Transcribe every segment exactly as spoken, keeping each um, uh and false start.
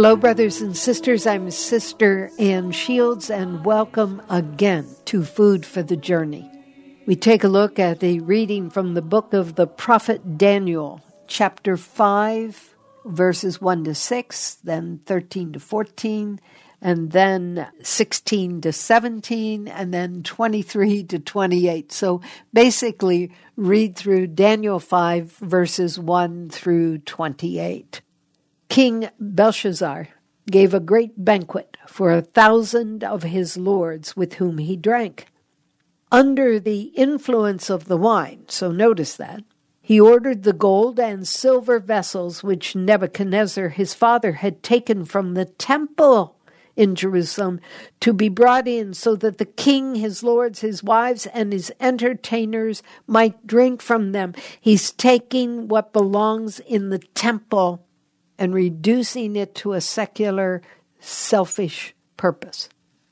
Hello, brothers and sisters. I'm Sister Ann Shields, and welcome again to Food for the Journey. We take a look at a reading from the book of the prophet Daniel, chapter five, verses one to six, then thirteen to fourteen, and then sixteen to seventeen, and then twenty-three to twenty-eight. So basically, read through Daniel five, verses one through twenty-eight. King Belshazzar gave a great banquet for a thousand of his lords with whom he drank. Under the influence of the wine, so notice that, he ordered the gold and silver vessels which Nebuchadnezzar his father had taken from the temple in Jerusalem to be brought in so that the king, his lords, his wives, and his entertainers might drink from them. He's taking what belongs in the temple and reducing it to a secular, selfish purpose.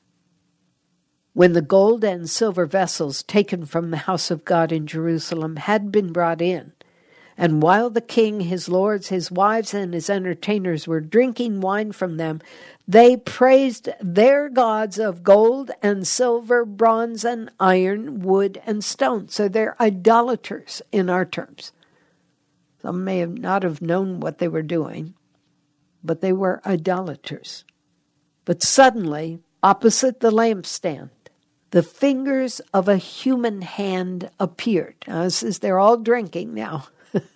When the gold and silver vessels taken from the house of God in Jerusalem had been brought in, and while the king, his lords, his wives, and his entertainers were drinking wine from them, they praised their gods of gold and silver, bronze and iron, wood and stone. So they're idolaters in our terms. Some may have not have known what they were doing, but they were idolaters. But suddenly, opposite the lampstand, the fingers of a human hand appeared. Now, this is, they're all drinking now.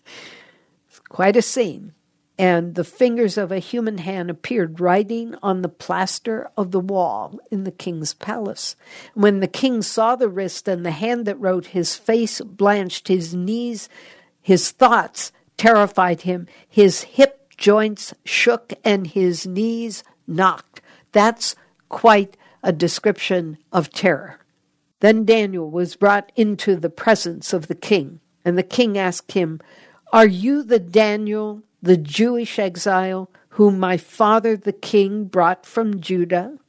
It's quite a scene. And the fingers of a human hand appeared writing on the plaster of the wall in the king's palace. When the king saw the wrist and the hand that wrote, his face blanched, his knees, his thoughts terrified him, his hip joints shook, and his knees knocked. That's quite a description of terror. Then Daniel was brought into the presence of the king, and the king asked him, "Are you the Daniel, the Jewish exile, whom my father the king brought from Judah?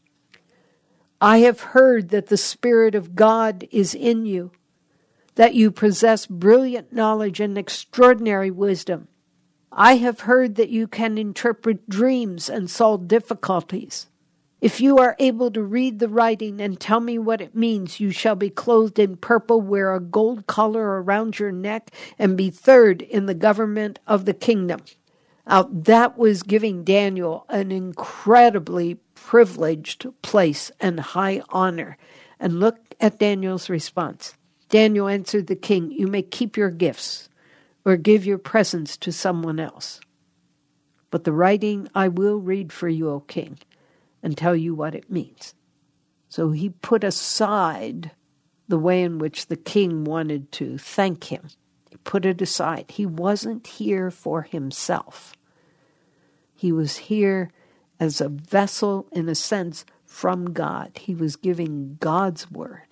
I have heard that the Spirit of God is in you, that you possess brilliant knowledge and extraordinary wisdom. I have heard that you can interpret dreams and solve difficulties. If you are able to read the writing and tell me what it means, you shall be clothed in purple, wear a gold collar around your neck, and be third in the government of the kingdom." Now, that was giving Daniel an incredibly privileged place and high honor. And look at Daniel's response. Daniel answered the king, "You may keep your gifts or give your presents to someone else. But the writing I will read for you, O king, and tell you what it means." So he put aside the way in which the king wanted to thank him. He put it aside. He wasn't here for himself. He was here as a vessel, in a sense, from God. He was giving God's word.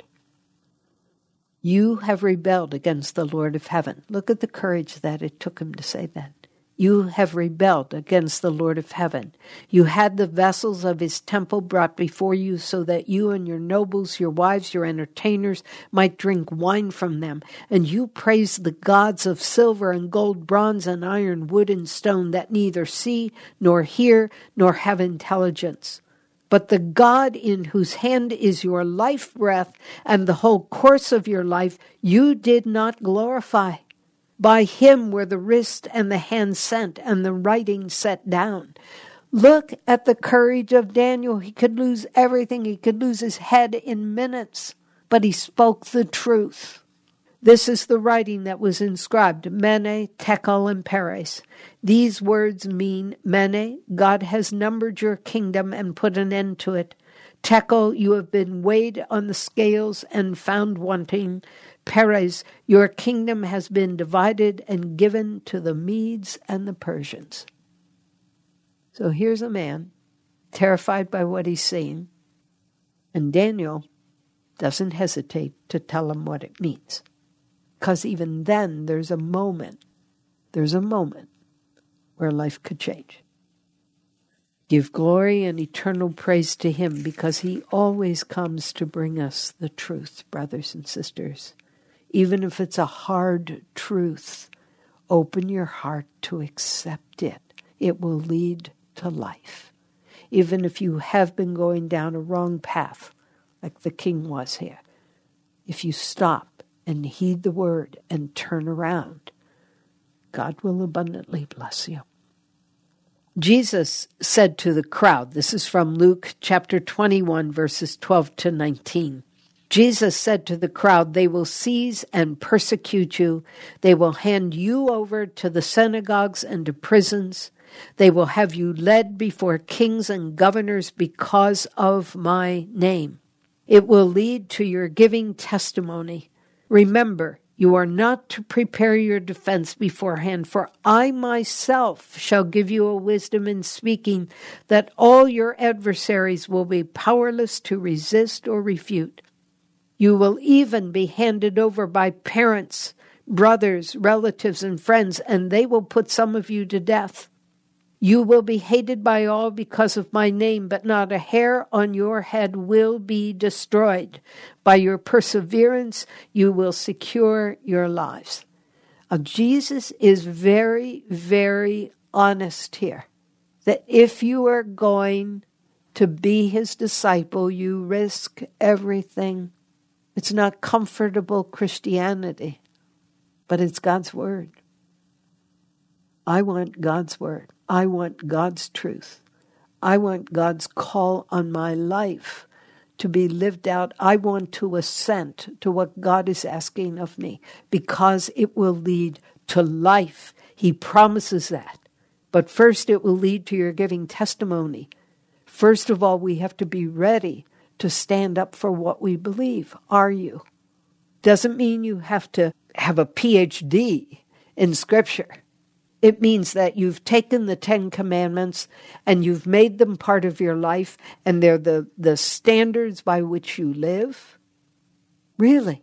"You have rebelled against the Lord of heaven." Look at the courage that it took him to say that. "You have rebelled against the Lord of heaven. You had the vessels of his temple brought before you so that you and your nobles, your wives, your entertainers might drink wine from them. And you praised the gods of silver and gold, bronze and iron, wood and stone that neither see nor hear nor have intelligence. But the God in whose hand is your life breath and the whole course of your life, you did not glorify. By him were the wrist and the hand sent and the writing set down." Look at the courage of Daniel. He could lose everything. He could lose his head in minutes, but he spoke the truth. This is the writing that was inscribed, Mene, Tekel, and Peres. These words mean, Mene, God has numbered your kingdom and put an end to it. Tekel, you have been weighed on the scales and found wanting. Peres, your kingdom has been divided and given to the Medes and the Persians. So here's a man terrified by what he's seen, and Daniel doesn't hesitate to tell him what it means. Because even then, there's a moment, there's a moment where life could change. Give glory and eternal praise to him, because he always comes to bring us the truth, brothers and sisters. Even if it's a hard truth, open your heart to accept it. It will lead to life. Even if you have been going down a wrong path, like the king was here, if you stop and heed the word and turn around, God will abundantly bless you. Jesus said to the crowd, this is from Luke chapter twenty-one, verses twelve to nineteen. Jesus said to the crowd, they will seize and persecute you. They will hand you over to the synagogues and to prisons. They will have you led before kings and governors because of my name. It will lead to your giving testimony. Remember, you are not to prepare your defense beforehand, for I myself shall give you a wisdom in speaking that all your adversaries will be powerless to resist or refute. You will even be handed over by parents, brothers, relatives, and friends, and they will put some of you to death. You will be hated by all because of my name, but not a hair on your head will be destroyed. By your perseverance, you will secure your lives. Now, Jesus is very, very honest here, that if you are going to be his disciple, you risk everything. It's not comfortable Christianity, but it's God's word. I want God's word. I want God's truth. I want God's call on my life to be lived out. I want to assent to what God is asking of me because it will lead to life. He promises that. But first it will lead to your giving testimony. First of all, we have to be ready to stand up for what we believe. Are you? Doesn't mean you have to have a P H D in Scripture. It means that you've taken the Ten Commandments and you've made them part of your life, and they're the, the standards by which you live. Really.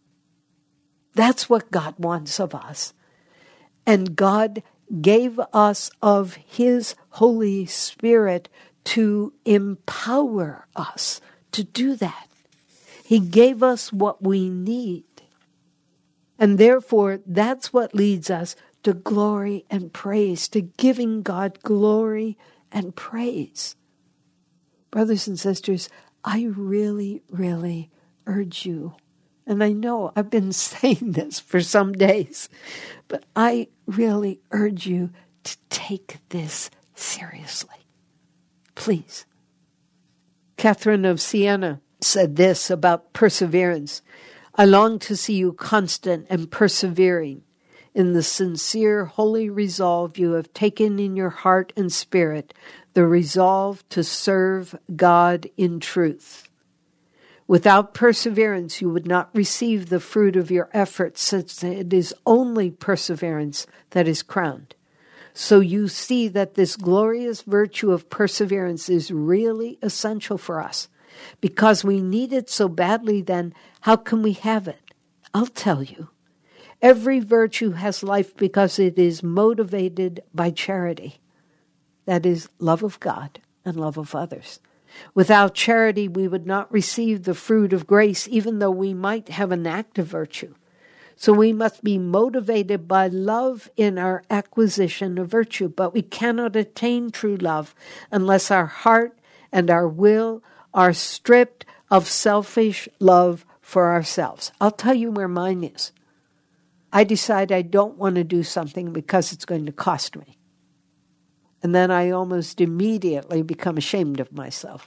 That's what God wants of us. And God gave us of his Holy Spirit to empower us to do that. He gave us what we need. And therefore, that's what leads us to glory and praise, to giving God glory and praise. Brothers and sisters, I really, really urge you, and I know I've been saying this for some days, but I really urge you to take this seriously. Please. Catherine of Siena said this about perseverance. I long to see you constant and persevering in the sincere, holy resolve you have taken in your heart and spirit, the resolve to serve God in truth. Without perseverance, you would not receive the fruit of your efforts, since it is only perseverance that is crowned. So you see that this glorious virtue of perseverance is really essential for us. Because we need it so badly, then how can we have it? I'll tell you. Every virtue has life because it is motivated by charity. That is, love of God and love of others. Without charity, we would not receive the fruit of grace, even though we might have an act of virtue. So we must be motivated by love in our acquisition of virtue, but we cannot attain true love unless our heart and our will are stripped of selfish love for ourselves. I'll tell you where mine is. I decide I don't want to do something because it's going to cost me. And then I almost immediately become ashamed of myself.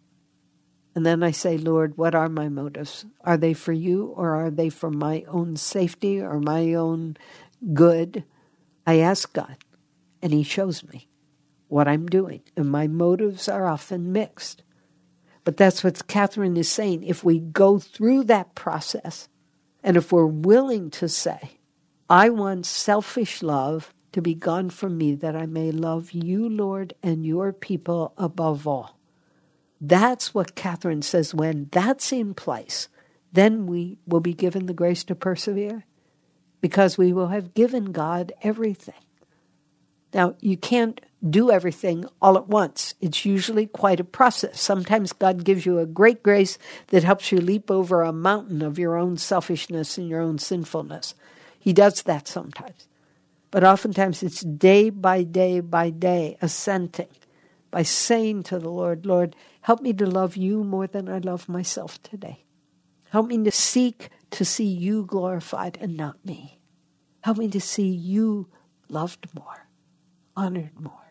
And then I say, Lord, what are my motives? Are they for you, or are they for my own safety or my own good? I ask God, and he shows me what I'm doing. And my motives are often mixed. But that's what Catherine is saying. If we go through that process, and if we're willing to say, I want selfish love to be gone from me, that I may love you, Lord, and your people above all. That's what Catherine says. When that's in place, then we will be given the grace to persevere, because we will have given God everything. Now, you can't do everything all at once. It's usually quite a process. Sometimes God gives you a great grace that helps you leap over a mountain of your own selfishness and your own sinfulness. He does that sometimes. But oftentimes it's day by day by day, assenting by saying to the Lord, Lord, help me to love you more than I love myself today. Help me to seek to see you glorified and not me. Help me to see you loved more, honored more.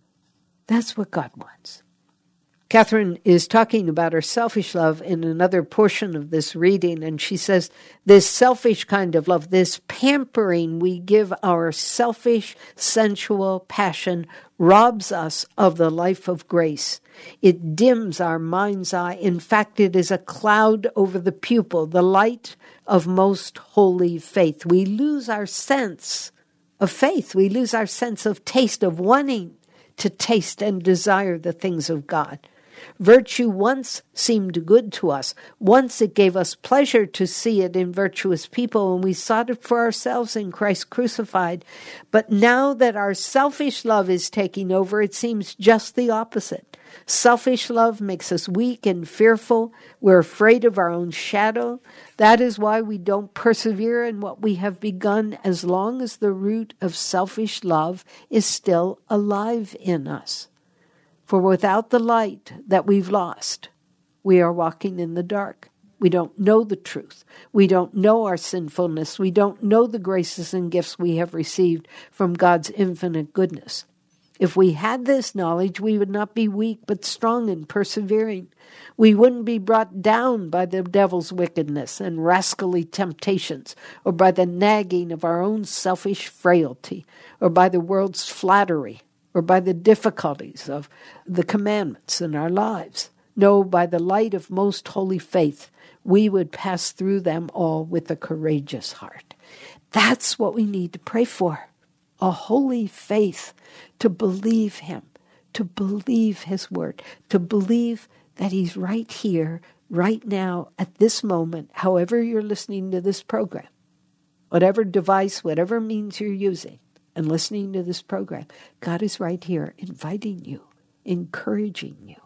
That's what God wants. Catherine is talking about her selfish love in another portion of this reading, and she says, this selfish kind of love, this pampering we give our selfish, sensual passion, robs us of the life of grace. It dims our mind's eye. In fact, it is a cloud over the pupil, the light of most holy faith. We lose our sense of faith. We lose our sense of taste, of wanting to taste and desire the things of God. Virtue once seemed good to us. Once it gave us pleasure to see it in virtuous people, and we sought it for ourselves in Christ crucified. But now that our selfish love is taking over, it seems just the opposite. Selfish love makes us weak and fearful. We're afraid of our own shadow. That is why we don't persevere in what we have begun as long as the root of selfish love is still alive in us. For without the light that we've lost, we are walking in the dark. We don't know the truth. We don't know our sinfulness. We don't know the graces and gifts we have received from God's infinite goodness. If we had this knowledge, we would not be weak but strong and persevering. We wouldn't be brought down by the devil's wickedness and rascally temptations, or by the nagging of our own selfish frailty, or by the world's flattery, or by the difficulties of the commandments in our lives. No, by the light of most holy faith, we would pass through them all with a courageous heart. That's what we need to pray for. A holy faith, to believe him, to believe his word, to believe that he's right here, right now, at this moment, however you're listening to this program, whatever device, whatever means you're using, and listening to this program, God is right here inviting you, encouraging you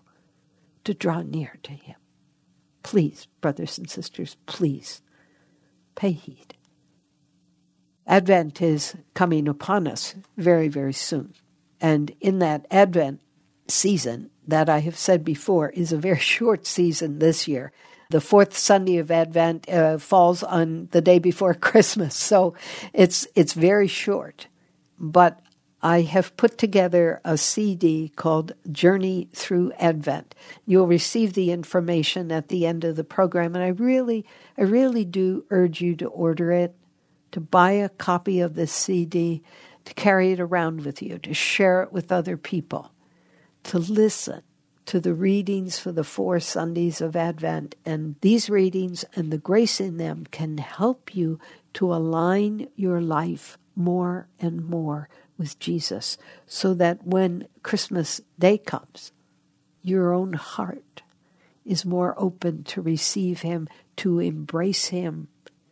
to draw near to him. Please, brothers and sisters, please pay heed. Advent is coming upon us very, very soon. And in that Advent season, that I have said before, is a very short season this year. The fourth Sunday of Advent uh, falls on the day before Christmas, so it's it's very short. But I have put together a C D called Journey Through Advent. You'll receive the information at the end of the program, and I really, I really do urge you to order it, to buy a copy of this C D, to carry it around with you, to share it with other people, to listen to the readings for the four Sundays of Advent. And these readings and the grace in them can help you to align your life more and more with Jesus, so that when Christmas Day comes, your own heart is more open to receive him, to embrace him,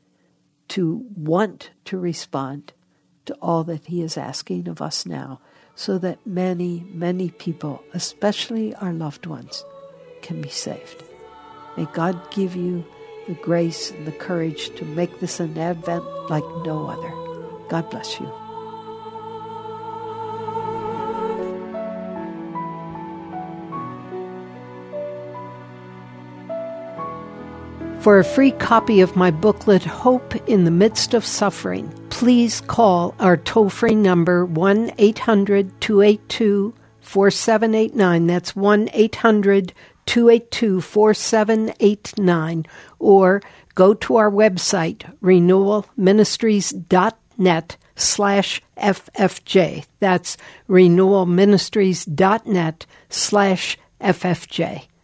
to want to respond to all that he is asking of us now, so that many, many people, especially our loved ones, can be saved. May God give you the grace and the courage to make this an Advent like no other. God bless you. For a free copy of my booklet, Hope in the Midst of Suffering, please call our toll-free number one eight hundred two eight two four seven eight nine. That's one eight hundred two eight two four seven eight nine. Or go to our website, renewal ministries dot net slash F F J. That's renewal ministries dot net slash F F J.